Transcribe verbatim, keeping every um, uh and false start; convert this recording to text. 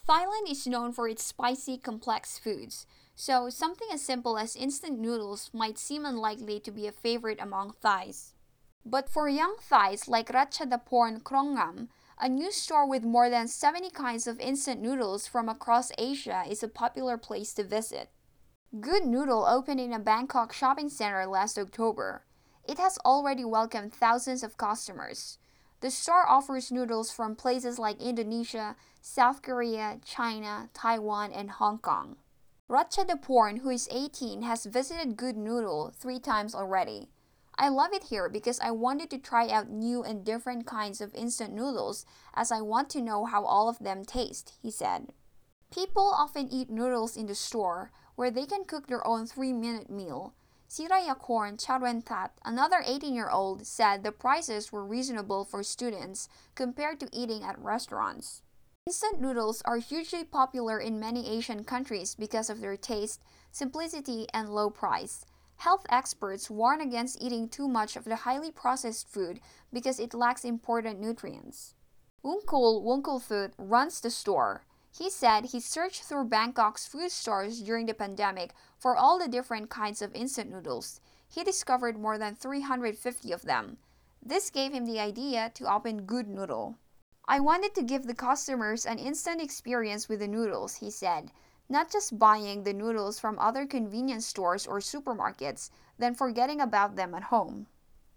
Thailand is known for its spicy, complex foods, so something as simple as instant noodles might seem unlikely to be a favorite among Thais. But for young Thais like Ratchadaporn Krongam, a new store with more than seventy kinds of instant noodles from across Asia is a popular place to visit. Good Noodle opened in a Bangkok shopping center last October. It has already welcomed thousands of customers. The store offers noodles from places like Indonesia, South Korea, China, Taiwan, and Hong Kong. Ratchadaporn, who is eighteen, has visited Good Noodle three times already. I love it here because I wanted to try out new and different kinds of instant noodles as I want to know how all of them taste, he said. People often eat noodles in the store, where they can cook their own three-minute meal. Sirayakorn Charwentat, another eighteen-year-old, said the prices were reasonable for students compared to eating at restaurants. Instant noodles are hugely popular in many Asian countries because of their taste, simplicity, and low price. Health experts warn against eating too much of the highly processed food because it lacks important nutrients. Wungkul Wungkulfood runs the store. He said he searched through Bangkok's food stores during the pandemic for all the different kinds of instant noodles. He discovered more than three hundred fifty of them. This gave him the idea to open Good Noodle. I wanted to give the customers an instant experience with the noodles, he said, not just buying the noodles from other convenience stores or supermarkets, then forgetting about them at home.